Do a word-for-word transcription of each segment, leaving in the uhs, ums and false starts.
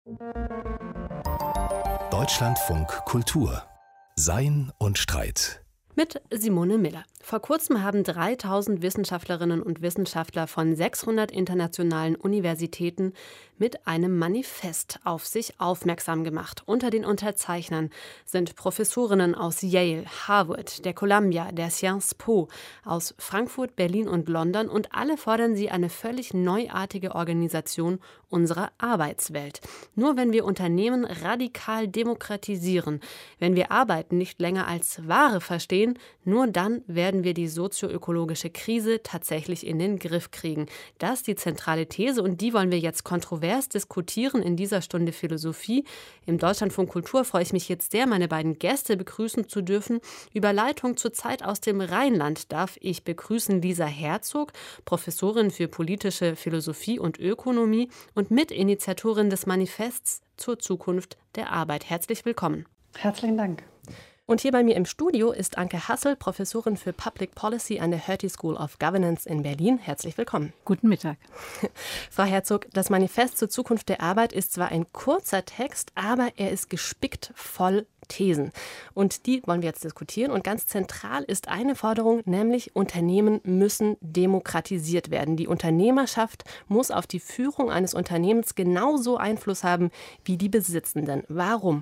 Deutschlandfunk Kultur. Sein und Streit. Mit Simone Miller. Vor kurzem haben dreitausend Wissenschaftlerinnen und Wissenschaftler von sechshundert internationalen Universitäten mit einem Manifest auf sich aufmerksam gemacht. Unter den Unterzeichnern sind Professorinnen aus Yale, Harvard, der Columbia, der Sciences Po, aus Frankfurt, Berlin und London, und alle fordern sie eine völlig neuartige Organisation unserer Arbeitswelt. Nur wenn wir Unternehmen radikal demokratisieren, wenn wir Arbeiten nicht länger als Ware verstehen, nur dann werden wir die sozioökologische Krise tatsächlich in den Griff kriegen. Das ist die zentrale These, und die wollen wir jetzt kontrovers diskutieren in dieser Stunde Philosophie. Im Deutschlandfunk Kultur freue ich mich jetzt sehr, meine beiden Gäste begrüßen zu dürfen. Über Leitung zurzeit aus dem Rheinland darf ich begrüßen Lisa Herzog, Professorin für politische Philosophie und Ökonomie und Mitinitiatorin des Manifests zur Zukunft der Arbeit. Herzlich willkommen. Herzlichen Dank. Und hier bei mir im Studio ist Anke Hassel, Professorin für Public Policy an der Hertie School of Governance in Berlin. Herzlich willkommen. Guten Mittag. Frau Herzog, das Manifest zur Zukunft der Arbeit ist zwar ein kurzer Text, aber er ist gespickt voll Thesen. Und die wollen wir jetzt diskutieren. Und ganz zentral ist eine Forderung, nämlich Unternehmen müssen demokratisiert werden. Die Unternehmerschaft muss auf die Führung eines Unternehmens genauso Einfluss haben wie die Besitzenden. Warum?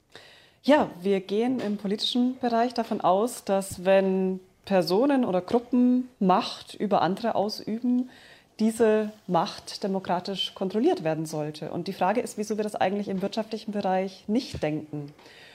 Ja, wir gehen im politischen Bereich davon aus, dass wenn Personen oder Gruppen Macht über andere ausüben, diese Macht demokratisch kontrolliert werden sollte. Und die Frage ist, wieso wir das eigentlich im wirtschaftlichen Bereich nicht denken.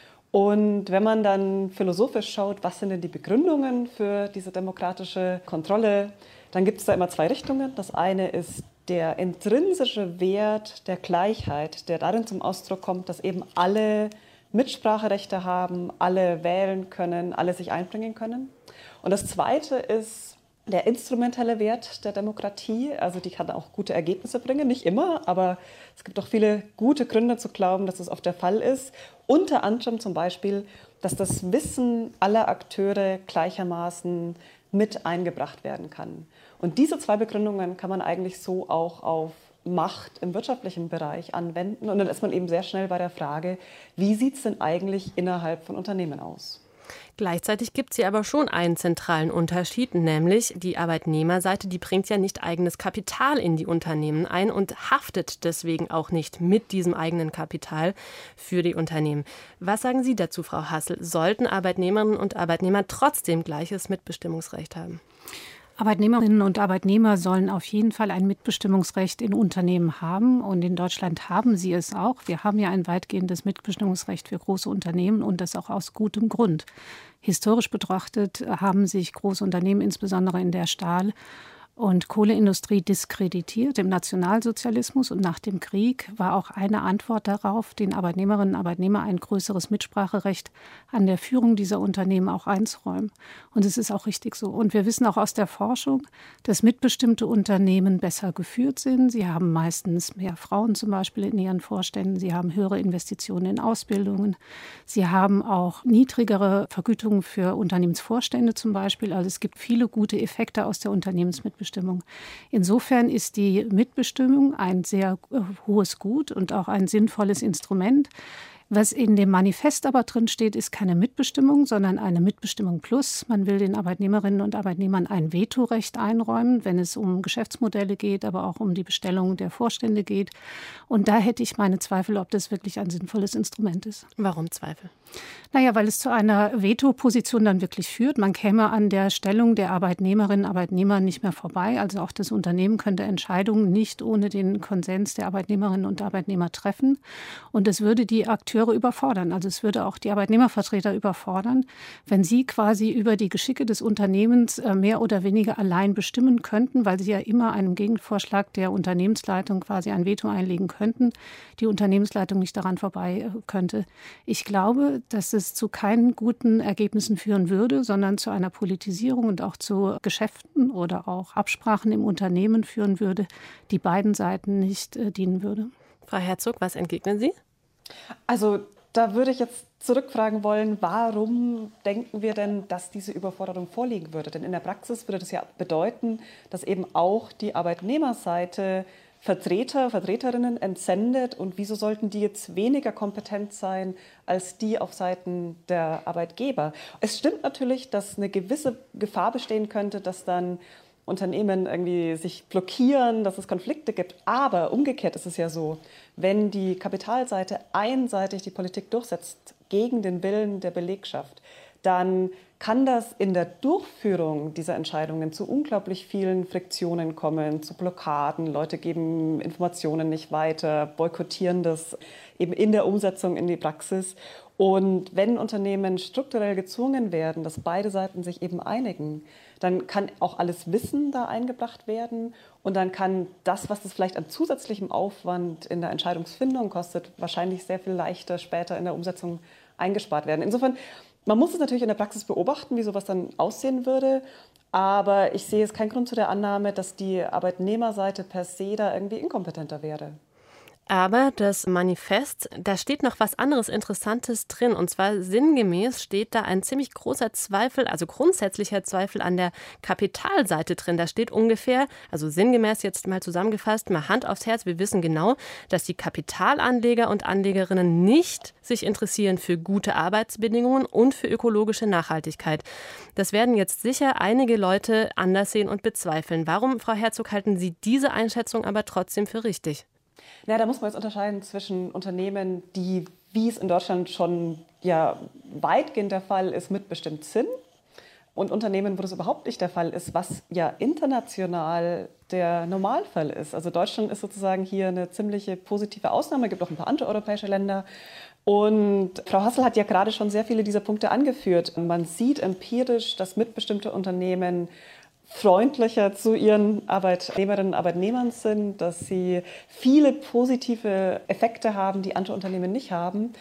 Und wenn man dann philosophisch schaut, was sind denn die Begründungen für diese demokratische Kontrolle, dann gibt es da immer zwei Richtungen. Das eine ist der intrinsische Wert der Gleichheit, der darin zum Ausdruck kommt, dass eben alle Mitspracherechte haben, alle wählen können, alle sich einbringen können. Und das Zweite ist der instrumentelle Wert der Demokratie. Also die kann auch gute Ergebnisse bringen, nicht immer, aber es gibt auch viele gute Gründe zu glauben, dass das oft der Fall ist. Unter anderem zum Beispiel, dass das Wissen aller Akteure gleichermaßen mit eingebracht werden kann. Und diese zwei Begründungen kann man eigentlich so auch auf Macht im wirtschaftlichen Bereich anwenden. Und dann ist man eben sehr schnell bei der Frage, wie sieht es denn eigentlich innerhalb von Unternehmen aus? Gleichzeitig gibt es hier aber schon einen zentralen Unterschied, nämlich die Arbeitnehmerseite, die bringt ja nicht eigenes Kapital in die Unternehmen ein und haftet deswegen auch nicht mit diesem eigenen Kapital für die Unternehmen. Was sagen Sie dazu, Frau Hassel? Sollten Arbeitnehmerinnen und Arbeitnehmer trotzdem gleiches Mitbestimmungsrecht haben? Arbeitnehmerinnen und Arbeitnehmer sollen auf jeden Fall ein Mitbestimmungsrecht in Unternehmen haben. Und in Deutschland haben sie es auch. Wir haben ja ein weitgehendes Mitbestimmungsrecht für große Unternehmen, und das auch aus gutem Grund. Historisch betrachtet haben sich große Unternehmen, insbesondere in der Stahl- und Kohleindustrie, diskreditiert im Nationalsozialismus, und nach dem Krieg war auch eine Antwort darauf, den Arbeitnehmerinnen und Arbeitnehmern ein größeres Mitspracherecht an der Führung dieser Unternehmen auch einzuräumen. Und es ist auch richtig so. Und wir wissen auch aus der Forschung, dass mitbestimmte Unternehmen besser geführt sind. Sie haben meistens mehr Frauen zum Beispiel in ihren Vorständen. Sie haben höhere Investitionen in Ausbildungen. Sie haben auch niedrigere Vergütungen für Unternehmensvorstände zum Beispiel. Also es gibt viele gute Effekte aus der Unternehmensmitbestimmung. Insofern ist die Mitbestimmung ein sehr äh, hohes Gut und auch ein sinnvolles Instrument. Was in dem Manifest aber drin steht, ist keine Mitbestimmung, sondern eine Mitbestimmung plus. Man will den Arbeitnehmerinnen und Arbeitnehmern ein Vetorecht einräumen, wenn es um Geschäftsmodelle geht, aber auch um die Bestellung der Vorstände geht. Und da hätte ich meine Zweifel, ob das wirklich ein sinnvolles Instrument ist. Warum Zweifel? Naja, weil es zu einer Veto-Position dann wirklich führt. Man käme an der Stellung der Arbeitnehmerinnen und Arbeitnehmer nicht mehr vorbei. Also auch das Unternehmen könnte Entscheidungen nicht ohne den Konsens der Arbeitnehmerinnen und Arbeitnehmer treffen. Und es würde die Akteure überfordern. Also es würde auch die Arbeitnehmervertreter überfordern, wenn sie quasi über die Geschicke des Unternehmens mehr oder weniger allein bestimmen könnten, weil sie ja immer einem Gegenvorschlag der Unternehmensleitung quasi ein Veto einlegen könnten, die Unternehmensleitung nicht daran vorbei könnte. Ich glaube, dass es zu keinen guten Ergebnissen führen würde, sondern zu einer Politisierung und auch zu Geschäften oder auch Absprachen im Unternehmen führen würde, die beiden Seiten nicht äh, dienen würde. Frau Herzog, was entgegnen Sie? Also da würde ich jetzt zurückfragen wollen, warum denken wir denn, dass diese Überforderung vorliegen würde? Denn in der Praxis würde das ja bedeuten, dass eben auch die Arbeitnehmerseite Vertreter, Vertreterinnen entsendet und wieso sollten die jetzt weniger kompetent sein als die auf Seiten der Arbeitgeber? Es stimmt natürlich, dass eine gewisse Gefahr bestehen könnte, dass dann Unternehmen irgendwie sich blockieren, dass es Konflikte gibt. Aber umgekehrt ist es ja so, wenn die Kapitalseite einseitig die Politik durchsetzt gegen den Willen der Belegschaft, dann kann das in der Durchführung dieser Entscheidungen zu unglaublich vielen Friktionen kommen, zu Blockaden. Leute geben Informationen nicht weiter, boykottieren das eben in der Umsetzung in die Praxis. Und wenn Unternehmen strukturell gezwungen werden, dass beide Seiten sich eben einigen, dann kann auch alles Wissen da eingebracht werden und dann kann das, was das vielleicht an zusätzlichem Aufwand in der Entscheidungsfindung kostet, wahrscheinlich sehr viel leichter später in der Umsetzung eingespart werden. Insofern, man muss es natürlich in der Praxis beobachten, wie sowas dann aussehen würde, aber ich sehe jetzt keinen Grund zu der Annahme, dass die Arbeitnehmerseite per se da irgendwie inkompetenter wäre. Aber das Manifest, da steht noch was anderes Interessantes drin. Und zwar sinngemäß steht da ein ziemlich großer Zweifel, also grundsätzlicher Zweifel an der Kapitalseite drin. Da steht ungefähr, also sinngemäß jetzt mal zusammengefasst, mal Hand aufs Herz, wir wissen genau, dass die Kapitalanleger und Anlegerinnen nicht sich interessieren für gute Arbeitsbedingungen und für ökologische Nachhaltigkeit. Das werden jetzt sicher einige Leute anders sehen und bezweifeln. Warum, Frau Herzog, halten Sie diese Einschätzung aber trotzdem für richtig? Na, da muss man jetzt unterscheiden zwischen Unternehmen, die, wie es in Deutschland schon ja weitgehend der Fall ist, mitbestimmt sind, und Unternehmen, wo das überhaupt nicht der Fall ist, was ja international der Normalfall ist. Also Deutschland ist sozusagen hier eine ziemliche positive Ausnahme, es gibt auch ein paar andere europäische Länder. Und Frau Hassel hat ja gerade schon sehr viele dieser Punkte angeführt. Man sieht empirisch, dass mitbestimmte Unternehmen freundlicher zu ihren Arbeitnehmerinnen und Arbeitnehmern sind, dass sie viele positive Effekte haben, die andere Unternehmen nicht haben.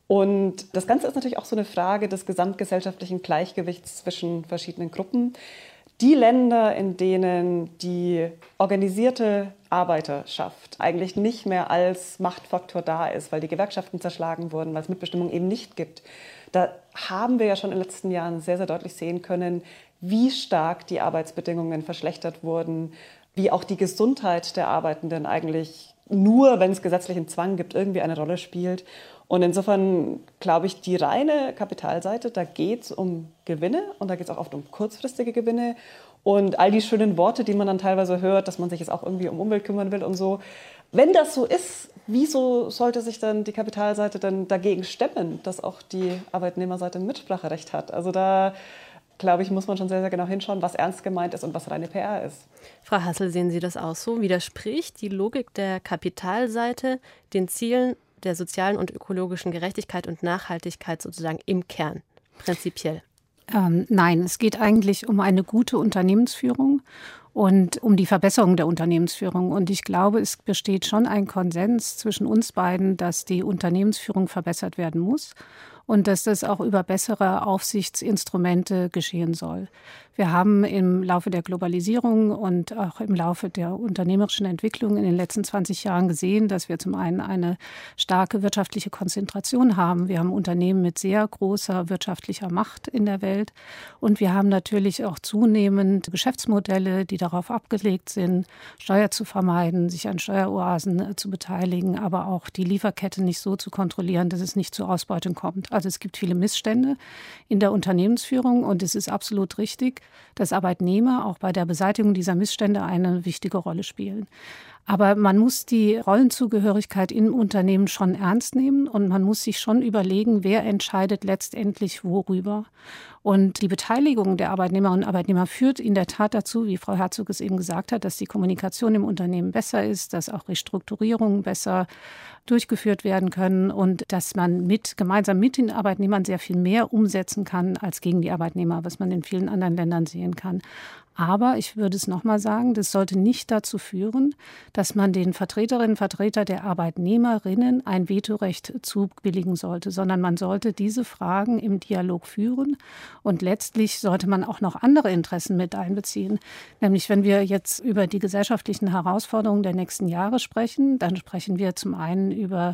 Und das Ganze ist natürlich auch so eine Frage des gesamtgesellschaftlichen Gleichgewichts zwischen verschiedenen Gruppen. Die Länder, in denen die organisierte Arbeiterschaft eigentlich nicht mehr als Machtfaktor da ist, weil die Gewerkschaften zerschlagen wurden, weil es Mitbestimmung eben nicht gibt, da haben wir ja schon in den letzten Jahren sehr, sehr deutlich sehen können, wie stark die Arbeitsbedingungen verschlechtert wurden, wie auch die Gesundheit der Arbeitenden eigentlich nur, wenn es gesetzlichen Zwang gibt, irgendwie eine Rolle spielt. Und insofern glaube ich, die reine Kapitalseite, da geht es um Gewinne und da geht es auch oft um kurzfristige Gewinne. Und all die schönen Worte, die man dann teilweise hört, dass man sich jetzt auch irgendwie um Umwelt kümmern will und so. Wenn das so ist, wieso sollte sich dann die Kapitalseite dann dagegen stemmen, dass auch die Arbeitnehmerseite ein Mitspracherecht hat? Also da, glaube ich, muss man schon sehr, sehr genau hinschauen, was ernst gemeint ist und was reine P R ist. Frau Hassel, sehen Sie das auch so? Widerspricht die Logik der Kapitalseite den Zielen der sozialen und ökologischen Gerechtigkeit und Nachhaltigkeit sozusagen im Kern, prinzipiell? Ähm, nein, es geht eigentlich um eine gute Unternehmensführung und um die Verbesserung der Unternehmensführung. Und ich glaube, es besteht schon ein Konsens zwischen uns beiden, dass die Unternehmensführung verbessert werden muss und dass das auch über bessere Aufsichtsinstrumente geschehen soll. Wir haben im Laufe der Globalisierung und auch im Laufe der unternehmerischen Entwicklung in den letzten zwanzig Jahren gesehen, dass wir zum einen eine starke wirtschaftliche Konzentration haben. Wir haben Unternehmen mit sehr großer wirtschaftlicher Macht in der Welt. Und wir haben natürlich auch zunehmend Geschäftsmodelle, die darauf abgelegt sind, Steuer zu vermeiden, sich an Steueroasen zu beteiligen, aber auch die Lieferkette nicht so zu kontrollieren, dass es nicht zu Ausbeutung kommt. Also es gibt viele Missstände in der Unternehmensführung und es ist absolut richtig, dass Arbeitnehmer auch bei der Beseitigung dieser Missstände eine wichtige Rolle spielen. Aber man muss die Rollenzugehörigkeit im Unternehmen schon ernst nehmen und man muss sich schon überlegen, wer entscheidet letztendlich worüber. Und die Beteiligung der Arbeitnehmerinnen und Arbeitnehmer führt in der Tat dazu, wie Frau Herzog es eben gesagt hat, dass die Kommunikation im Unternehmen besser ist, dass auch Restrukturierungen besser durchgeführt werden können und dass man mit, gemeinsam mit den Arbeitnehmern sehr viel mehr umsetzen kann als gegen die Arbeitnehmer, was man in vielen anderen Ländern sehen kann. Aber ich würde es nochmal sagen, das sollte nicht dazu führen, dass man den Vertreterinnen und Vertretern der Arbeitnehmerinnen ein Vetorecht zubilligen sollte, sondern man sollte diese Fragen im Dialog führen und letztlich sollte man auch noch andere Interessen mit einbeziehen. Nämlich wenn wir jetzt über die gesellschaftlichen Herausforderungen der nächsten Jahre sprechen, dann sprechen wir zum einen über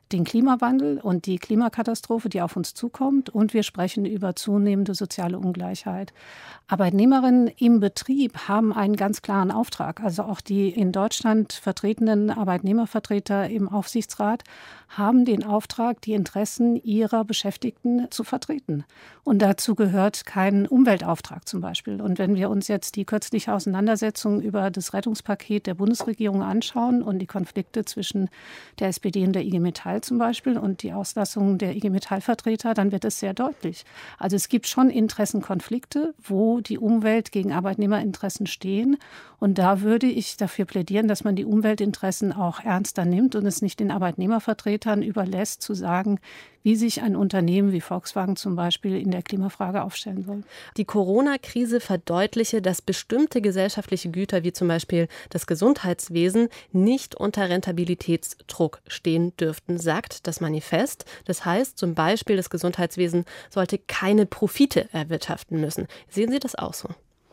den Klimawandel und die Klimakatastrophe, die auf uns zukommt, und wir sprechen über zunehmende soziale Ungleichheit. Arbeitnehmerinnen im Betrieb haben einen ganz klaren Auftrag. Also auch die in Deutschland vertretenen Arbeitnehmervertreter im Aufsichtsrat haben den Auftrag, die Interessen ihrer Beschäftigten zu vertreten. Und dazu gehört kein Umweltauftrag zum Beispiel. Und wenn wir uns jetzt die kürzliche Auseinandersetzung über das Rettungspaket der Bundesregierung anschauen und die Konflikte zwischen der S P D und der I G Metall zum Beispiel und die Auslassung der I G Metall-Vertreter, dann wird es sehr deutlich. Also es gibt schon Interessenkonflikte, wo die Umwelt gegen Arbeitnehmerinteressen stehen. Und da würde ich dafür plädieren, dass man die Umweltinteressen auch ernster nimmt und es nicht den Arbeitnehmervertretern überlässt, zu sagen, wie sich ein Unternehmen wie Volkswagen zum Beispiel in der Klimafrage aufstellen soll. Die Corona-Krise verdeutliche, dass bestimmte gesellschaftliche Güter wie zum Beispiel das Gesundheitswesen nicht unter Rentabilitätsdruck stehen dürften, sagt das Manifest. Das heißt zum Beispiel, das Gesundheitswesen sollte keine Profite erwirtschaften müssen. Sehen Sie das auch so?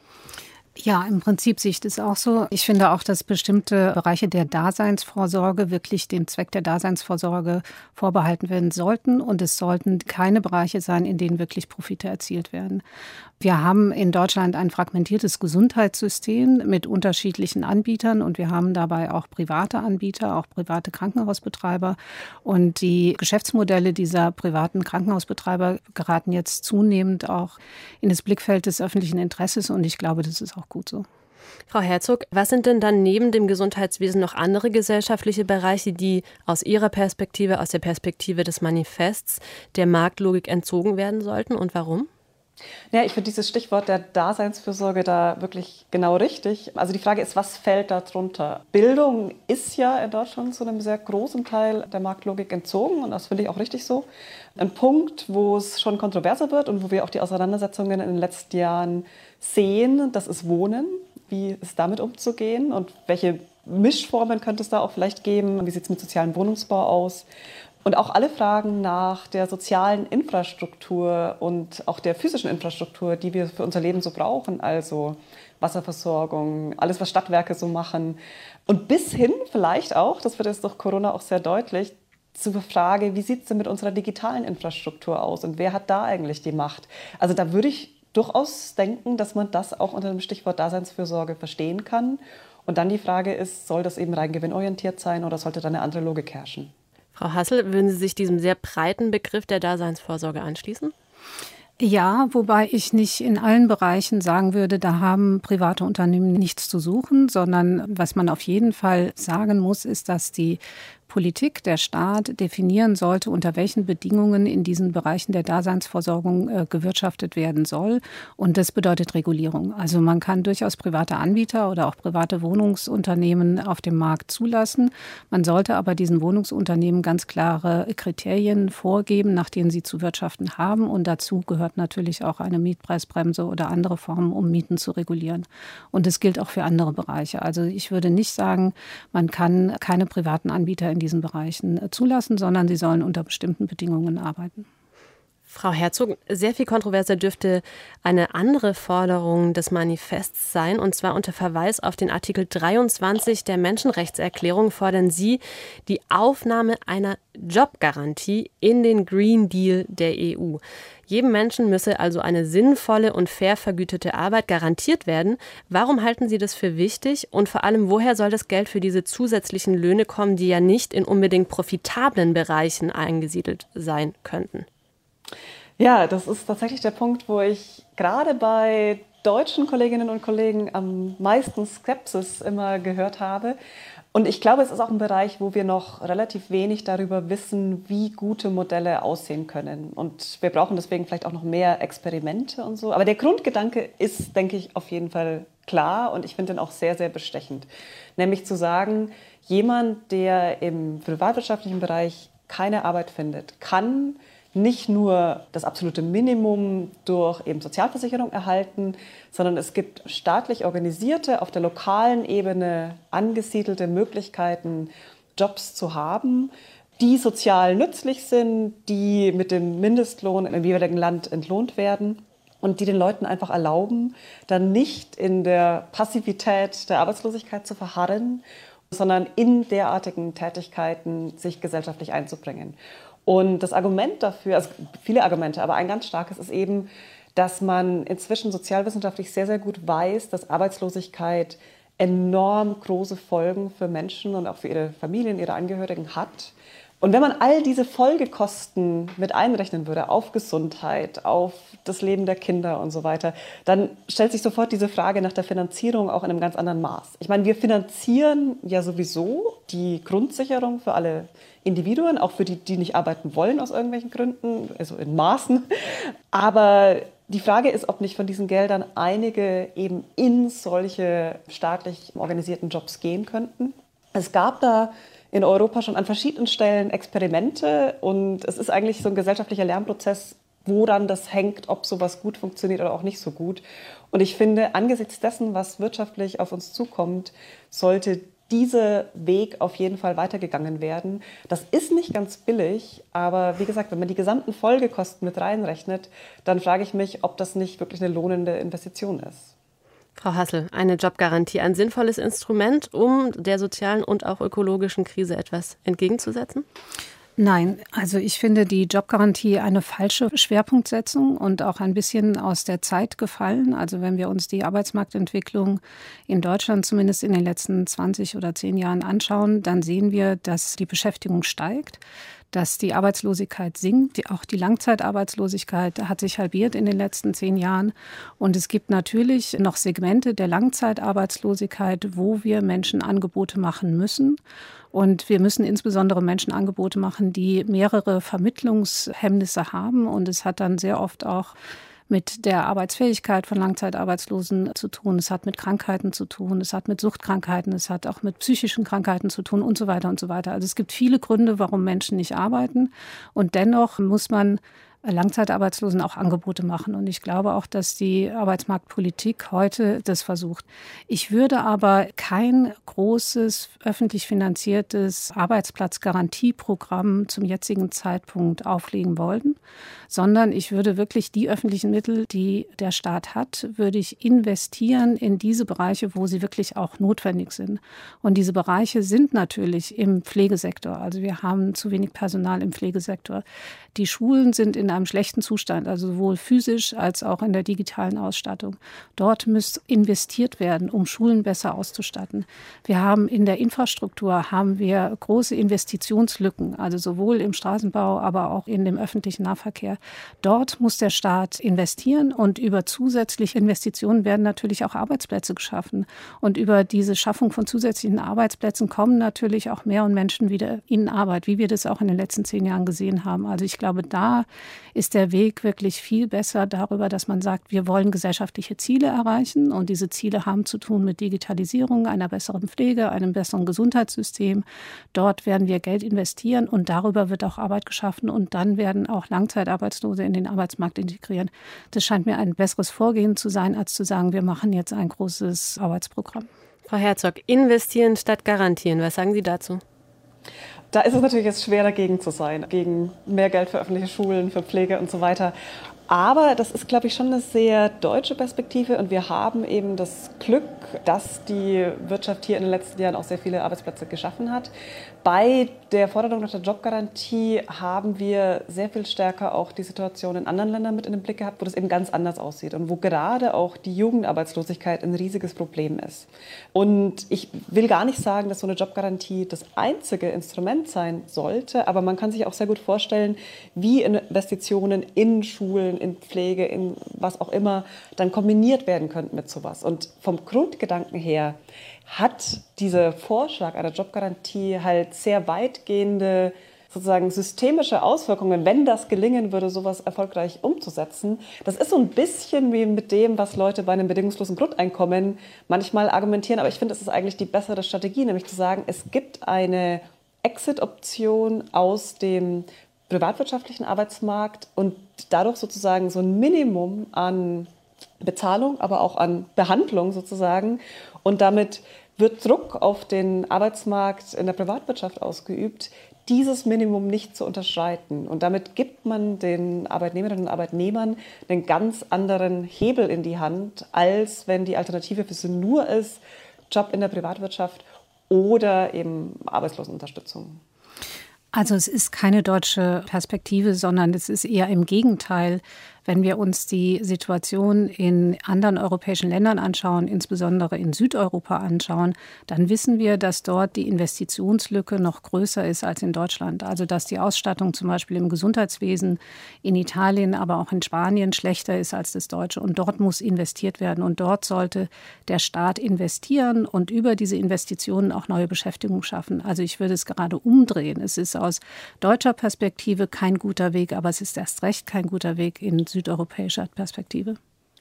Ja, im Prinzip sehe ich das auch so. Ich finde auch, dass bestimmte Bereiche der Daseinsvorsorge wirklich dem Zweck der Daseinsvorsorge vorbehalten werden sollten. Und es sollten keine Bereiche sein, in denen wirklich Profite erzielt werden. Wir haben in Deutschland ein fragmentiertes Gesundheitssystem mit unterschiedlichen Anbietern. Und wir haben dabei auch private Anbieter, auch private Krankenhausbetreiber. Und die Geschäftsmodelle dieser privaten Krankenhausbetreiber geraten jetzt zunehmend auch in das Blickfeld des öffentlichen Interesses. Und ich glaube, das ist auch gut so. Frau Herzog, was sind denn dann neben dem Gesundheitswesen noch andere gesellschaftliche Bereiche, die aus Ihrer Perspektive, aus der Perspektive des Manifests, der Marktlogik entzogen werden sollten und warum? Ja, ich finde dieses Stichwort der Daseinsfürsorge da wirklich genau richtig. Also die Frage ist, was fällt da drunter? Bildung ist ja in Deutschland zu einem sehr großen Teil der Marktlogik entzogen und das finde ich auch richtig so. Ein Punkt, wo es schon kontroverser wird und wo wir auch die Auseinandersetzungen in den letzten Jahren sehen, das ist Wohnen. Wie ist damit umzugehen und welche Mischformen könnte es da auch vielleicht geben? Wie sieht es mit sozialem Wohnungsbau aus? Und auch alle Fragen nach der sozialen Infrastruktur und auch der physischen Infrastruktur, die wir für unser Leben so brauchen, also Wasserversorgung, alles, was Stadtwerke so machen. Und bis hin vielleicht auch, das wird jetzt durch Corona auch sehr deutlich, zur Frage, wie sieht es denn mit unserer digitalen Infrastruktur aus und wer hat da eigentlich die Macht? Also da würde ich durchaus denken, dass man das auch unter dem Stichwort Daseinsfürsorge verstehen kann. Und dann die Frage ist, soll das eben rein gewinnorientiert sein oder sollte da eine andere Logik herrschen? Frau Hassel, würden Sie sich diesem sehr breiten Begriff der Daseinsvorsorge anschließen? Ja, wobei ich nicht in allen Bereichen sagen würde, da haben private Unternehmen nichts zu suchen, sondern was man auf jeden Fall sagen muss, ist, dass die Politik, der Staat definieren sollte, unter welchen Bedingungen in diesen Bereichen der Daseinsvorsorgung äh, gewirtschaftet werden soll. Und das bedeutet Regulierung. Also man kann durchaus private Anbieter oder auch private Wohnungsunternehmen auf dem Markt zulassen. Man sollte aber diesen Wohnungsunternehmen ganz klare Kriterien vorgeben, nach denen sie zu wirtschaften haben. Und dazu gehört natürlich auch eine Mietpreisbremse oder andere Formen, um Mieten zu regulieren. Und das gilt auch für andere Bereiche. Also ich würde nicht sagen, man kann keine privaten Anbieter in diesen Bereichen zulassen, sondern sie sollen unter bestimmten Bedingungen arbeiten. Frau Herzog, sehr viel kontroverser dürfte eine andere Forderung des Manifests sein, und zwar unter Verweis auf den Artikel dreiundzwanzig der Menschenrechtserklärung fordern Sie die Aufnahme einer Jobgarantie in den Green Deal der E U. Jedem Menschen müsse also eine sinnvolle und fair vergütete Arbeit garantiert werden. Warum halten Sie das für wichtig? Und vor allem, woher soll das Geld für diese zusätzlichen Löhne kommen, die ja nicht in unbedingt profitablen Bereichen eingesiedelt sein könnten? Ja, das ist tatsächlich der Punkt, wo ich gerade bei deutschen Kolleginnen und Kollegen am meisten Skepsis immer gehört habe. Und ich glaube, es ist auch ein Bereich, wo wir noch relativ wenig darüber wissen, wie gute Modelle aussehen können. Und wir brauchen deswegen vielleicht auch noch mehr Experimente und so. Aber der Grundgedanke ist, denke ich, auf jeden Fall klar und ich finde den auch sehr, sehr bestechend. Nämlich zu sagen, jemand, der im privatwirtschaftlichen Bereich keine Arbeit findet, kann nicht nur das absolute Minimum durch eben Sozialversicherung erhalten, sondern es gibt staatlich organisierte, auf der lokalen Ebene angesiedelte Möglichkeiten, Jobs zu haben, die sozial nützlich sind, die mit dem Mindestlohn im jeweiligen Land entlohnt werden und die den Leuten einfach erlauben, dann nicht in der Passivität der Arbeitslosigkeit zu verharren sondern in derartigen Tätigkeiten sich gesellschaftlich einzubringen. Und das Argument dafür, also viele Argumente, aber ein ganz starkes ist eben, dass man inzwischen sozialwissenschaftlich sehr, sehr gut weiß, dass Arbeitslosigkeit enorm große Folgen für Menschen und auch für ihre Familien, ihre Angehörigen hat. Und wenn man all diese Folgekosten mit einrechnen würde, auf Gesundheit, auf das Leben der Kinder und so weiter, dann stellt sich sofort diese Frage nach der Finanzierung auch in einem ganz anderen Maß. Ich meine, wir finanzieren ja sowieso die Grundsicherung für alle Individuen, auch für die, die nicht arbeiten wollen aus irgendwelchen Gründen, also in Maßen. Aber die Frage ist, ob nicht von diesen Geldern einige eben in solche staatlich organisierten Jobs gehen könnten. Es gab da in Europa schon an verschiedenen Stellen Experimente und es ist eigentlich so ein gesellschaftlicher Lernprozess, woran das hängt, ob sowas gut funktioniert oder auch nicht so gut. Und ich finde, angesichts dessen, was wirtschaftlich auf uns zukommt, sollte dieser Weg auf jeden Fall weitergegangen werden. Das ist nicht ganz billig, aber wie gesagt, wenn man die gesamten Folgekosten mit reinrechnet, dann frage ich mich, ob das nicht wirklich eine lohnende Investition ist. Frau Hassel, eine Jobgarantie, ein sinnvolles Instrument, um der sozialen und auch ökologischen Krise etwas entgegenzusetzen? Nein, also ich finde die Jobgarantie eine falsche Schwerpunktsetzung und auch ein bisschen aus der Zeit gefallen. Also wenn wir uns die Arbeitsmarktentwicklung in Deutschland zumindest in den letzten zwanzig oder zehn Jahren anschauen, dann sehen wir, dass die Beschäftigung steigt, dass die Arbeitslosigkeit sinkt. Auch die Langzeitarbeitslosigkeit hat sich halbiert in den letzten zehn Jahren. Und es gibt natürlich noch Segmente der Langzeitarbeitslosigkeit, wo wir Menschen Angebote machen müssen. Und wir müssen insbesondere Menschen Angebote machen, die mehrere Vermittlungshemmnisse haben. Und es hat dann sehr oft auch mit der Arbeitsfähigkeit von Langzeitarbeitslosen zu tun. Es hat mit Krankheiten zu tun. Es hat mit Suchtkrankheiten. Es hat auch mit psychischen Krankheiten zu tun und so weiter und so weiter. Also es gibt viele Gründe, warum Menschen nicht arbeiten. Und dennoch muss man Langzeitarbeitslosen auch Angebote machen. Und ich glaube auch, dass die Arbeitsmarktpolitik heute das versucht. Ich würde aber kein großes öffentlich finanziertes Arbeitsplatzgarantieprogramm zum jetzigen Zeitpunkt auflegen wollen, sondern ich würde wirklich die öffentlichen Mittel, die der Staat hat, würde ich investieren in diese Bereiche, wo sie wirklich auch notwendig sind. Und diese Bereiche sind natürlich im Pflegesektor. Also wir haben zu wenig Personal im Pflegesektor. Die Schulen sind in einem schlechten Zustand, also sowohl physisch als auch in der digitalen Ausstattung. Dort muss investiert werden, um Schulen besser auszustatten. Wir haben in der Infrastruktur haben wir große Investitionslücken, also sowohl im Straßenbau, aber auch in dem öffentlichen Nahverkehr. Dort muss der Staat investieren und über zusätzliche Investitionen werden natürlich auch Arbeitsplätze geschaffen. Und über diese Schaffung von zusätzlichen Arbeitsplätzen kommen natürlich auch mehr und Menschen wieder in Arbeit, wie wir das auch in den letzten zehn Jahren gesehen haben. Also ich glaube, da ist der Weg wirklich viel besser darüber, dass man sagt, wir wollen gesellschaftliche Ziele erreichen und diese Ziele haben zu tun mit Digitalisierung, einer besseren Pflege, einem besseren Gesundheitssystem. Dort werden wir Geld investieren und darüber wird auch Arbeit geschaffen und dann werden auch Langzeitarbeitslose in den Arbeitsmarkt integrieren. Das scheint mir ein besseres Vorgehen zu sein, als zu sagen, wir machen jetzt ein großes Arbeitsprogramm. Frau Herzog, investieren statt garantieren. Was sagen Sie dazu? Da ist es natürlich jetzt schwer, dagegen zu sein, gegen mehr Geld für öffentliche Schulen, für Pflege und so weiter. Aber das ist, glaube ich, schon eine sehr deutsche Perspektive und wir haben eben das Glück, dass die Wirtschaft hier in den letzten Jahren auch sehr viele Arbeitsplätze geschaffen hat. Bei der Forderung nach der Jobgarantie haben wir sehr viel stärker auch die Situation in anderen Ländern mit in den Blick gehabt, wo das eben ganz anders aussieht und wo gerade auch die Jugendarbeitslosigkeit ein riesiges Problem ist. Und ich will gar nicht sagen, dass so eine Jobgarantie das einzige Instrument sein sollte, aber man kann sich auch sehr gut vorstellen, wie Investitionen in Schulen, in Pflege, in was auch immer, dann kombiniert werden könnten mit sowas. Und vom Grundgedanken her hat dieser Vorschlag einer Jobgarantie halt sehr weitgehende sozusagen systemische Auswirkungen, wenn das gelingen würde, sowas erfolgreich umzusetzen. Das ist so ein bisschen wie mit dem, was Leute bei einem bedingungslosen Grundeinkommen manchmal argumentieren. Aber ich finde, es ist eigentlich die bessere Strategie, nämlich zu sagen, es gibt eine Exit-Option aus dem privatwirtschaftlichen Arbeitsmarkt und dadurch sozusagen so ein Minimum an Bezahlung, aber auch an Behandlung sozusagen. Und damit wird Druck auf den Arbeitsmarkt in der Privatwirtschaft ausgeübt, dieses Minimum nicht zu unterschreiten. Und damit gibt man den Arbeitnehmerinnen und Arbeitnehmern einen ganz anderen Hebel in die Hand, als wenn die Alternative für sie nur ist, Job in der Privatwirtschaft oder eben Arbeitslosenunterstützung. Also es ist keine deutsche Perspektive, sondern es ist eher im Gegenteil. Wenn wir uns die Situation in anderen europäischen Ländern anschauen, insbesondere in Südeuropa anschauen, dann wissen wir, dass dort die Investitionslücke noch größer ist als in Deutschland. Also dass die Ausstattung zum Beispiel im Gesundheitswesen in Italien, aber auch in Spanien schlechter ist als das Deutsche. Und dort muss investiert werden. Und dort sollte der Staat investieren und über diese Investitionen auch neue Beschäftigung schaffen. Also ich würde es gerade umdrehen. Es ist aus deutscher Perspektive kein guter Weg, aber es ist erst recht kein guter Weg in südeuropäischer Perspektive.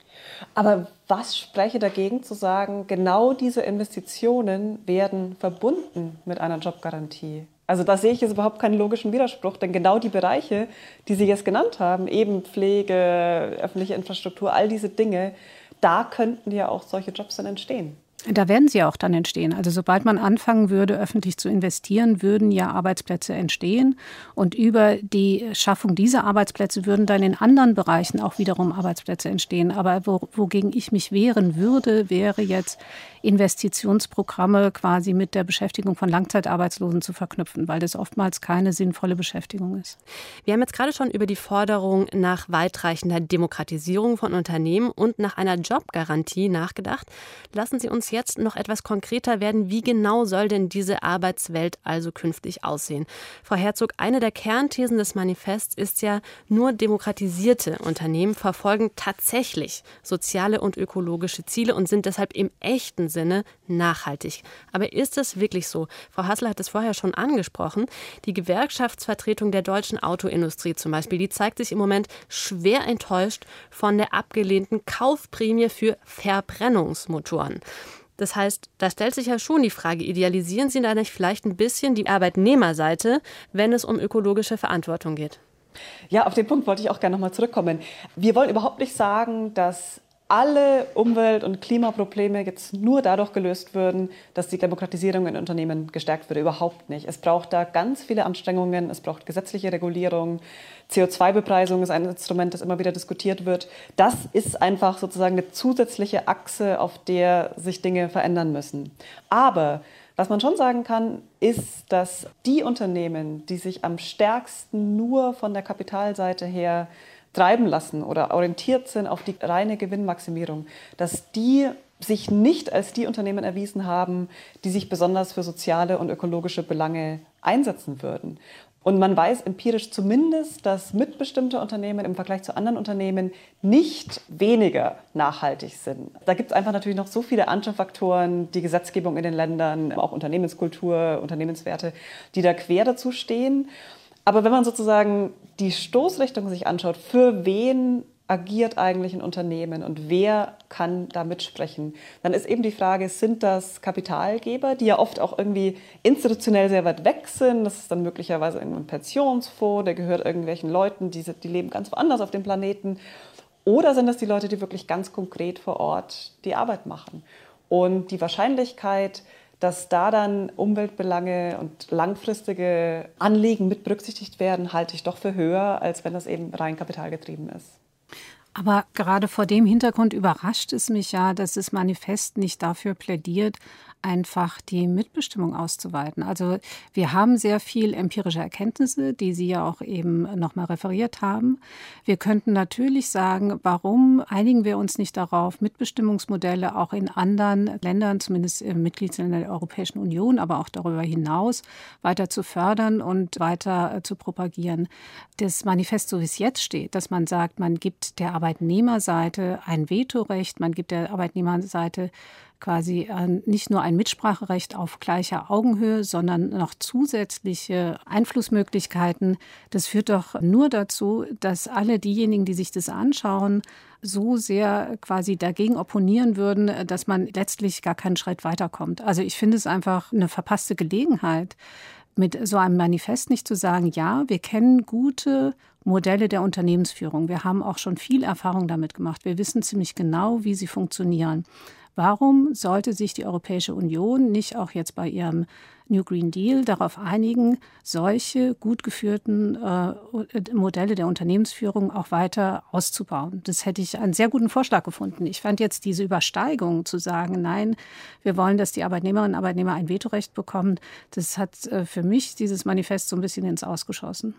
Aber was spreche dagegen zu sagen, genau diese Investitionen werden verbunden mit einer Jobgarantie? Also da sehe ich jetzt überhaupt keinen logischen Widerspruch, denn genau die Bereiche, die Sie jetzt genannt haben, eben Pflege, öffentliche Infrastruktur, all diese Dinge, da könnten ja auch solche Jobs dann entstehen. Da werden sie auch dann entstehen. Also sobald man anfangen würde, öffentlich zu investieren, würden ja Arbeitsplätze entstehen. Und über die Schaffung dieser Arbeitsplätze würden dann in anderen Bereichen auch wiederum Arbeitsplätze entstehen. Aber wo, wogegen ich mich wehren würde, wäre jetzt Investitionsprogramme quasi mit der Beschäftigung von Langzeitarbeitslosen zu verknüpfen, weil das oftmals keine sinnvolle Beschäftigung ist. Wir haben jetzt gerade schon über die Forderung nach weitreichender Demokratisierung von Unternehmen und nach einer Jobgarantie nachgedacht. Lassen Sie uns jetzt noch etwas konkreter werden. Wie genau soll denn diese Arbeitswelt also künftig aussehen? Frau Herzog, eine der Kernthesen des Manifests ist ja, nur demokratisierte Unternehmen verfolgen tatsächlich soziale und ökologische Ziele und sind deshalb im echten Sinne nachhaltig. Aber ist es wirklich so? Frau Hassler hat es vorher schon angesprochen. Die Gewerkschaftsvertretung der deutschen Autoindustrie zum Beispiel, die zeigt sich im Moment schwer enttäuscht von der abgelehnten Kaufprämie für Verbrennungsmotoren. Das heißt, da stellt sich ja schon die Frage, idealisieren Sie da nicht vielleicht ein bisschen die Arbeitnehmerseite, wenn es um ökologische Verantwortung geht? Ja, auf den Punkt wollte ich auch gerne nochmal zurückkommen. Wir wollen überhaupt nicht sagen, dass alle Umwelt- und Klimaprobleme jetzt nur dadurch gelöst würden, dass die Demokratisierung in Unternehmen gestärkt würde. Überhaupt nicht. Es braucht da ganz viele Anstrengungen, es braucht gesetzliche Regulierung. C O zwei Bepreisung ist ein Instrument, das immer wieder diskutiert wird. Das ist einfach sozusagen eine zusätzliche Achse, auf der sich Dinge verändern müssen. Aber was man schon sagen kann, ist, dass die Unternehmen, die sich am stärksten nur von der Kapitalseite her treiben lassen oder orientiert sind auf die reine Gewinnmaximierung, dass die sich nicht als die Unternehmen erwiesen haben, die sich besonders für soziale und ökologische Belange einsetzen würden. Und man weiß empirisch zumindest, dass mitbestimmte Unternehmen im Vergleich zu anderen Unternehmen nicht weniger nachhaltig sind. Da gibt es einfach natürlich noch so viele andere Faktoren, die Gesetzgebung in den Ländern, auch Unternehmenskultur, Unternehmenswerte, die da quer dazu stehen. Aber wenn man sozusagen die Stoßrichtung sich anschaut, für wen agiert eigentlich ein Unternehmen und wer kann da mitsprechen, dann ist eben die Frage, sind das Kapitalgeber, die ja oft auch irgendwie institutionell sehr weit weg sind, das ist dann möglicherweise ein Pensionsfonds, der gehört irgendwelchen Leuten, die, die leben ganz woanders auf dem Planeten, oder sind das die Leute, die wirklich ganz konkret vor Ort die Arbeit machen? Und die Wahrscheinlichkeit, dass da dann Umweltbelange und langfristige Anliegen mit berücksichtigt werden, halte ich doch für höher, als wenn das eben rein kapitalgetrieben ist. Aber gerade vor dem Hintergrund überrascht es mich ja, dass das Manifest nicht dafür plädiert, einfach die Mitbestimmung auszuweiten. Also wir haben sehr viel empirische Erkenntnisse, die Sie ja auch eben nochmal referiert haben. Wir könnten natürlich sagen, warum einigen wir uns nicht darauf, Mitbestimmungsmodelle auch in anderen Ländern, zumindest in Mitgliedsländern der Europäischen Union, aber auch darüber hinaus weiter zu fördern und weiter äh, zu propagieren. Das Manifest, so wie es jetzt steht, dass man sagt, man gibt der Arbeitnehmerseite ein Vetorecht, man gibt der Arbeitnehmerseite quasi nicht nur ein Mitspracherecht auf gleicher Augenhöhe, sondern noch zusätzliche Einflussmöglichkeiten. Das führt doch nur dazu, dass alle diejenigen, die sich das anschauen, so sehr quasi dagegen opponieren würden, dass man letztlich gar keinen Schritt weiterkommt. Also ich finde es einfach eine verpasste Gelegenheit, mit so einem Manifest nicht zu sagen, ja, wir kennen gute Modelle der Unternehmensführung. Wir haben auch schon viel Erfahrung damit gemacht. Wir wissen ziemlich genau, wie sie funktionieren. Warum sollte sich die Europäische Union nicht auch jetzt bei ihrem New Green Deal darauf einigen, solche gut geführten äh, Modelle der Unternehmensführung auch weiter auszubauen? Das hätte ich einen sehr guten Vorschlag gefunden. Ich fand jetzt diese Übersteigung zu sagen, nein, wir wollen, dass die Arbeitnehmerinnen und Arbeitnehmer ein Vetorecht bekommen, das hat äh, für mich dieses Manifest so ein bisschen ins Ausgeschossen.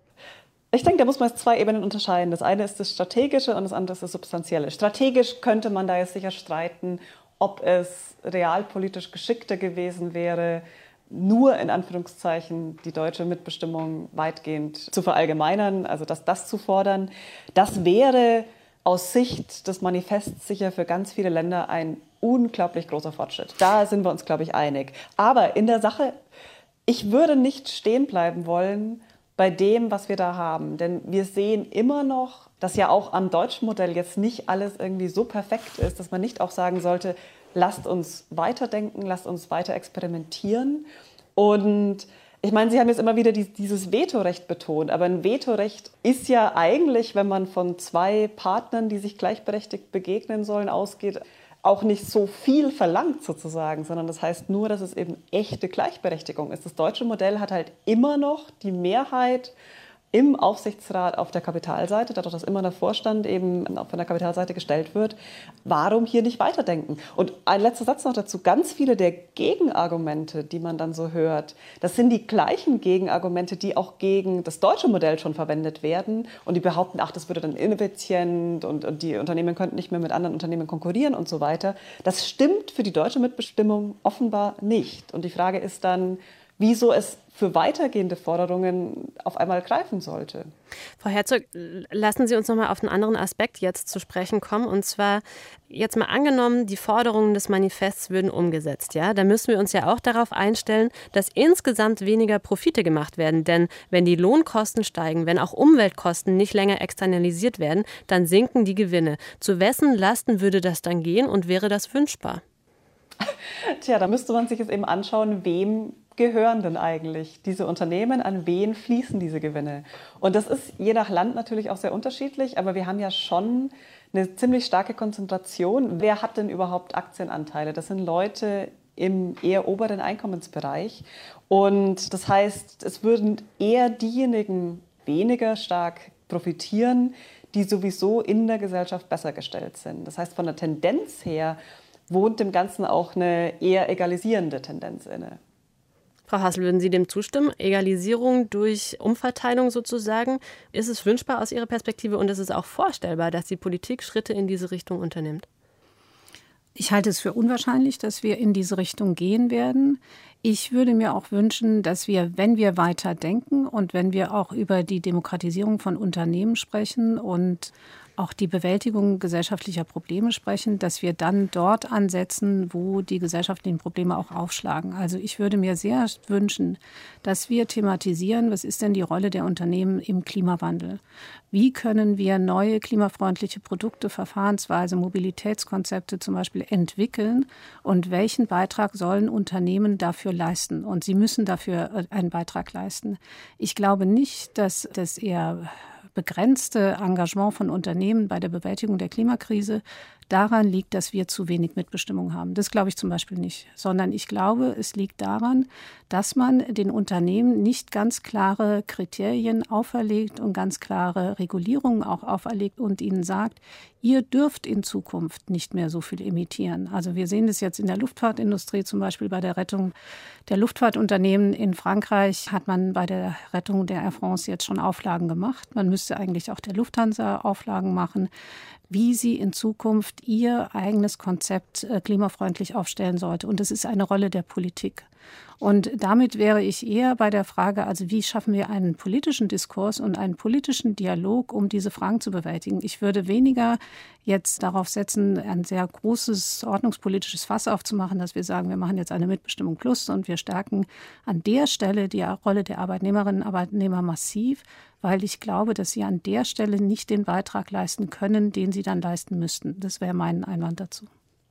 Ich denke, da muss man jetzt zwei Ebenen unterscheiden. Das eine ist das Strategische und das andere ist das Substanzielle. Strategisch könnte man da jetzt sicher streiten, ob es realpolitisch geschickter gewesen wäre, nur in Anführungszeichen die deutsche Mitbestimmung weitgehend zu verallgemeinern, also das, das zu fordern. Das wäre aus Sicht des Manifests sicher für ganz viele Länder ein unglaublich großer Fortschritt. Da sind wir uns, glaube ich, einig. Aber in der Sache, ich würde nicht stehen bleiben wollen bei dem, was wir da haben. Denn wir sehen immer noch, dass ja auch am deutschen Modell jetzt nicht alles irgendwie so perfekt ist, dass man nicht auch sagen sollte, lasst uns weiterdenken, lasst uns weiter experimentieren. Und ich meine, Sie haben jetzt immer wieder dieses Vetorecht betont, aber ein Vetorecht ist ja eigentlich, wenn man von zwei Partnern, die sich gleichberechtigt begegnen sollen, ausgeht, auch nicht so viel verlangt sozusagen, sondern das heißt nur, dass es eben echte Gleichberechtigung ist. Das deutsche Modell hat halt immer noch die Mehrheit im Aufsichtsrat auf der Kapitalseite, dadurch, dass immer der Vorstand eben von der Kapitalseite gestellt wird. Warum hier nicht weiterdenken? Und ein letzter Satz noch dazu. Ganz viele der Gegenargumente, die man dann so hört, das sind die gleichen Gegenargumente, die auch gegen das deutsche Modell schon verwendet werden. Und die behaupten, ach, das würde dann ineffizient und, und die Unternehmen könnten nicht mehr mit anderen Unternehmen konkurrieren und so weiter. Das stimmt für die deutsche Mitbestimmung offenbar nicht. Und die Frage ist dann, wieso es für weitergehende Forderungen auf einmal greifen sollte. Frau Herzog, lassen Sie uns noch mal auf einen anderen Aspekt jetzt zu sprechen kommen. Und zwar, jetzt mal angenommen, die Forderungen des Manifests würden umgesetzt. Ja? Da müssen wir uns ja auch darauf einstellen, dass insgesamt weniger Profite gemacht werden. Denn wenn die Lohnkosten steigen, wenn auch Umweltkosten nicht länger externalisiert werden, dann sinken die Gewinne. Zu wessen Lasten würde das dann gehen und wäre das wünschbar? Tja, da müsste man sich jetzt eben anschauen, wem gehören denn eigentlich diese Unternehmen, an wen fließen diese Gewinne? Und das ist je nach Land natürlich auch sehr unterschiedlich, aber wir haben ja schon eine ziemlich starke Konzentration. Wer hat denn überhaupt Aktienanteile? Das sind Leute im eher oberen Einkommensbereich. Und das heißt, es würden eher diejenigen weniger stark profitieren, die sowieso in der Gesellschaft besser gestellt sind. Das heißt, von der Tendenz her wohnt dem Ganzen auch eine eher egalisierende Tendenz inne. Frau Hassel, würden Sie dem zustimmen? Egalisierung durch Umverteilung sozusagen. Ist es wünschbar aus Ihrer Perspektive und ist es auch vorstellbar, dass die Politik Schritte in diese Richtung unternimmt? Ich halte es für unwahrscheinlich, dass wir in diese Richtung gehen werden. Ich würde mir auch wünschen, dass wir, wenn wir weiter denken und wenn wir auch über die Demokratisierung von Unternehmen sprechen und auch die Bewältigung gesellschaftlicher Probleme sprechen, dass wir dann dort ansetzen, wo die gesellschaftlichen Probleme auch aufschlagen. Also ich würde mir sehr wünschen, dass wir thematisieren, was ist denn die Rolle der Unternehmen im Klimawandel? Wie können wir neue klimafreundliche Produkte, Verfahrensweise, Mobilitätskonzepte zum Beispiel entwickeln und welchen Beitrag sollen Unternehmen dafür leisten? Und sie müssen dafür einen Beitrag leisten. Ich glaube nicht, dass das eher begrenzte Engagement von Unternehmen bei der Bewältigung der Klimakrise daran liegt, dass wir zu wenig Mitbestimmung haben. Das glaube ich zum Beispiel nicht, sondern ich glaube, es liegt daran, dass man den Unternehmen nicht ganz klare Kriterien auferlegt und ganz klare Regulierungen auch auferlegt und ihnen sagt, ihr dürft in Zukunft nicht mehr so viel emittieren. Also wir sehen das jetzt in der Luftfahrtindustrie, zum Beispiel bei der Rettung der Luftfahrtunternehmen in Frankreich hat man bei der Rettung der Air France jetzt schon Auflagen gemacht. Man müsste eigentlich auch der Lufthansa Auflagen machen, wie sie in Zukunft ihr eigenes Konzept äh, klimafreundlich aufstellen sollte. Und das ist eine Rolle der Politik. Und damit wäre ich eher bei der Frage, also wie schaffen wir einen politischen Diskurs und einen politischen Dialog, um diese Fragen zu bewältigen. Ich würde weniger jetzt darauf setzen, ein sehr großes ordnungspolitisches Fass aufzumachen, dass wir sagen, wir machen jetzt eine Mitbestimmung plus und wir stärken an der Stelle die Rolle der Arbeitnehmerinnen und Arbeitnehmer massiv, weil ich glaube, dass sie an der Stelle nicht den Beitrag leisten können, den sie dann leisten müssten. Das wäre mein Einwand dazu.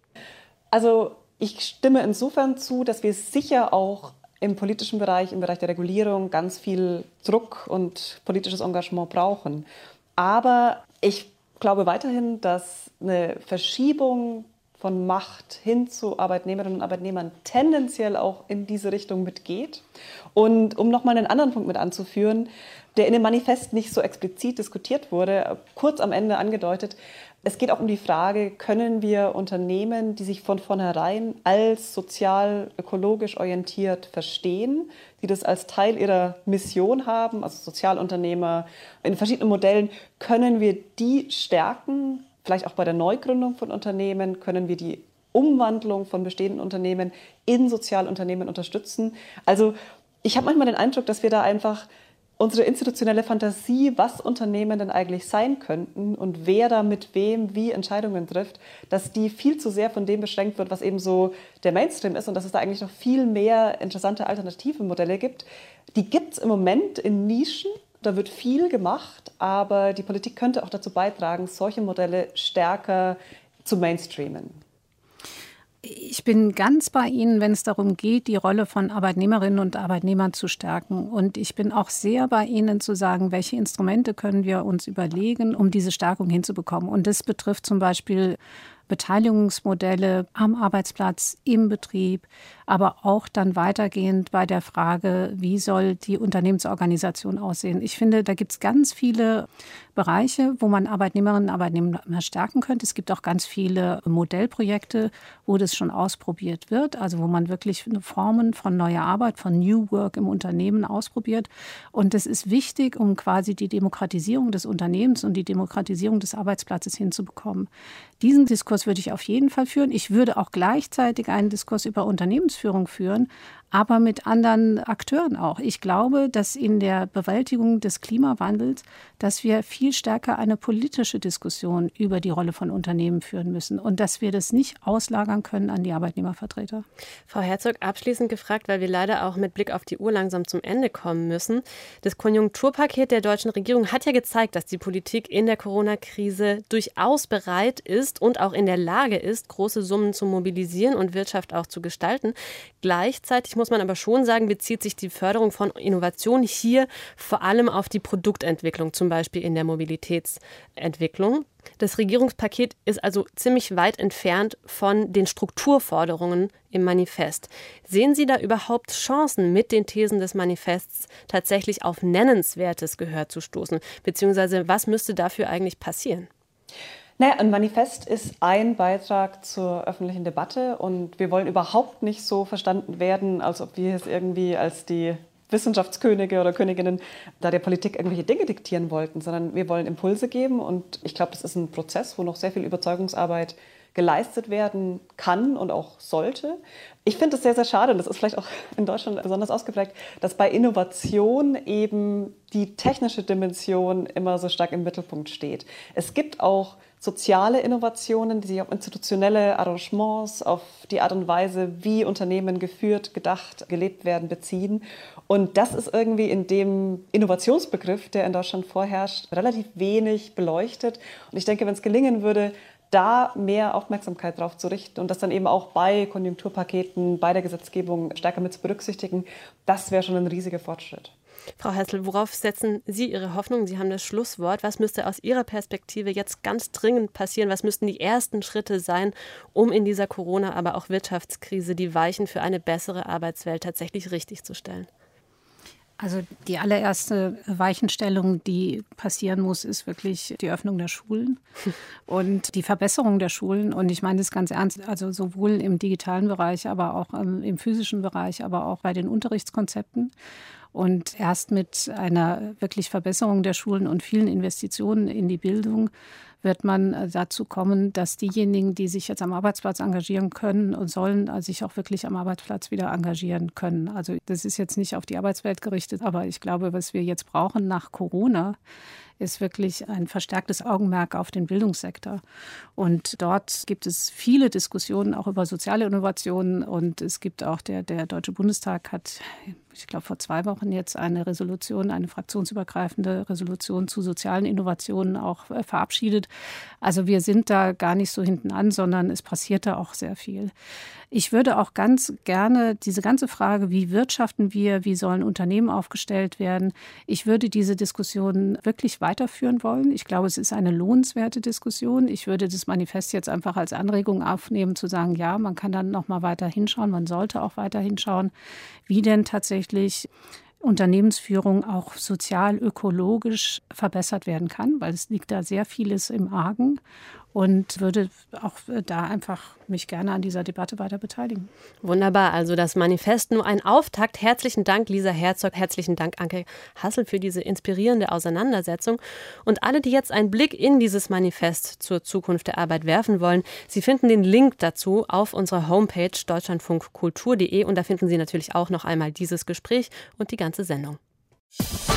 Also ich stimme insofern zu, dass wir sicher auch im politischen Bereich, im Bereich der Regulierung ganz viel Druck und politisches Engagement brauchen. Aber ich glaube weiterhin, dass eine Verschiebung von Macht hin zu Arbeitnehmerinnen und Arbeitnehmern tendenziell auch in diese Richtung mitgeht. Und um nochmal einen anderen Punkt mit anzuführen, der in dem Manifest nicht so explizit diskutiert wurde, kurz am Ende angedeutet, es geht auch um die Frage, können wir Unternehmen, die sich von vornherein als sozial-ökologisch orientiert verstehen, die das als Teil ihrer Mission haben, also Sozialunternehmer in verschiedenen Modellen, können wir die stärken? Vielleicht auch bei der Neugründung von Unternehmen können wir die Umwandlung von bestehenden Unternehmen in Sozialunternehmen unterstützen. Also ich habe manchmal den Eindruck, dass wir da einfach unsere institutionelle Fantasie, was Unternehmen denn eigentlich sein könnten und wer da mit wem wie Entscheidungen trifft, dass die viel zu sehr von dem beschränkt wird, was eben so der Mainstream ist und dass es da eigentlich noch viel mehr interessante alternative Modelle gibt. Die gibt es im Moment in Nischen. Da wird viel gemacht, aber die Politik könnte auch dazu beitragen, solche Modelle stärker zu mainstreamen. Ich bin ganz bei Ihnen, wenn es darum geht, die Rolle von Arbeitnehmerinnen und Arbeitnehmern zu stärken. Und ich bin auch sehr bei Ihnen zu sagen, welche Instrumente können wir uns überlegen, um diese Stärkung hinzubekommen. Und das betrifft zum Beispiel Beteiligungsmodelle am Arbeitsplatz, im Betrieb, aber auch dann weitergehend bei der Frage, wie soll die Unternehmensorganisation aussehen. Ich finde, da gibt es ganz viele Bereiche, wo man Arbeitnehmerinnen und Arbeitnehmer stärken könnte. Es gibt auch ganz viele Modellprojekte, wo das schon ausprobiert wird, also wo man wirklich Formen von neuer Arbeit, von New Work im Unternehmen ausprobiert. Und das ist wichtig, um quasi die Demokratisierung des Unternehmens und die Demokratisierung des Arbeitsplatzes hinzubekommen. Diesen Diskurs würde ich auf jeden Fall führen. Ich würde auch gleichzeitig einen Diskurs über Unternehmensführung führen, aber mit anderen Akteuren auch. Ich glaube, dass in der Bewältigung des Klimawandels, dass wir viel stärker eine politische Diskussion über die Rolle von Unternehmen führen müssen und dass wir das nicht auslagern können an die Arbeitnehmervertreter. Frau Herzog, abschließend gefragt, weil wir leider auch mit Blick auf die Uhr langsam zum Ende kommen müssen. Das Konjunkturpaket der deutschen Regierung hat ja gezeigt, dass die Politik in der Corona-Krise durchaus bereit ist und auch in der Lage ist, große Summen zu mobilisieren und Wirtschaft auch zu gestalten. Gleichzeitig muss man aber schon sagen, bezieht sich die Förderung von Innovation hier vor allem auf die Produktentwicklung, zum Beispiel in der Mobilitätsentwicklung. Das Regierungspaket ist also ziemlich weit entfernt von den Strukturforderungen im Manifest. Sehen Sie da überhaupt Chancen, mit den Thesen des Manifests tatsächlich auf nennenswertes Gehör zu stoßen? Beziehungsweise was müsste dafür eigentlich passieren? Naja, ein Manifest ist ein Beitrag zur öffentlichen Debatte und wir wollen überhaupt nicht so verstanden werden, als ob wir es irgendwie als die Wissenschaftskönige oder Königinnen da der Politik irgendwelche Dinge diktieren wollten, sondern wir wollen Impulse geben und ich glaube, das ist ein Prozess, wo noch sehr viel Überzeugungsarbeit geleistet werden kann und auch sollte. Ich finde es sehr, sehr schade, und das ist vielleicht auch in Deutschland besonders ausgeprägt, dass bei Innovation eben die technische Dimension immer so stark im Mittelpunkt steht. Es gibt auch soziale Innovationen, die sich auf institutionelle Arrangements, auf die Art und Weise, wie Unternehmen geführt, gedacht, gelebt werden, beziehen. Und das ist irgendwie in dem Innovationsbegriff, der in Deutschland vorherrscht, relativ wenig beleuchtet. Und ich denke, wenn es gelingen würde, da mehr Aufmerksamkeit drauf zu richten und das dann eben auch bei Konjunkturpaketen, bei der Gesetzgebung stärker mit zu berücksichtigen, das wäre schon ein riesiger Fortschritt. Frau Hessel, worauf setzen Sie Ihre Hoffnung? Sie haben das Schlusswort. Was müsste aus Ihrer Perspektive jetzt ganz dringend passieren? Was müssten die ersten Schritte sein, um in dieser Corona-, aber auch Wirtschaftskrise die Weichen für eine bessere Arbeitswelt tatsächlich richtig zu stellen? Also die allererste Weichenstellung, die passieren muss, ist wirklich die Öffnung der Schulen und die Verbesserung der Schulen. Und ich meine das ganz ernst, also sowohl im digitalen Bereich, aber auch im physischen Bereich, aber auch bei den Unterrichtskonzepten. Und erst mit einer wirklich Verbesserung der Schulen und vielen Investitionen in die Bildung wird man dazu kommen, dass diejenigen, die sich jetzt am Arbeitsplatz engagieren können und sollen, sich auch wirklich am Arbeitsplatz wieder engagieren können. Also das ist jetzt nicht auf die Arbeitswelt gerichtet, aber ich glaube, was wir jetzt brauchen nach Corona, ist wirklich ein verstärktes Augenmerk auf den Bildungssektor. Und dort gibt es viele Diskussionen auch über soziale Innovationen. Und es gibt auch, der, der Deutsche Bundestag hat, ich glaube vor zwei Wochen jetzt eine Resolution, eine fraktionsübergreifende Resolution zu sozialen Innovationen auch verabschiedet. Also wir sind da gar nicht so hinten an, sondern es passiert da auch sehr viel. Ich würde auch ganz gerne diese ganze Frage, wie wirtschaften wir, wie sollen Unternehmen aufgestellt werden, ich würde diese Diskussion wirklich weiterführen wollen. Ich glaube, es ist eine lohnenswerte Diskussion. Ich würde das Manifest jetzt einfach als Anregung aufnehmen, zu sagen, ja, man kann dann noch mal weiter hinschauen, man sollte auch weiter hinschauen, wie denn tatsächlich Unternehmensführung auch sozial, ökologisch verbessert werden kann, weil es liegt da sehr vieles im Argen und würde auch da einfach mich gerne an dieser Debatte weiter beteiligen. Wunderbar, also das Manifest nur ein Auftakt. Herzlichen Dank, Lisa Herzog, herzlichen Dank, Anke Hassel, für diese inspirierende Auseinandersetzung. Und alle, die jetzt einen Blick in dieses Manifest zur Zukunft der Arbeit werfen wollen, Sie finden den Link dazu auf unserer Homepage deutschlandfunk kultur punkt de und da finden Sie natürlich auch noch einmal dieses Gespräch und die ganze Sendung.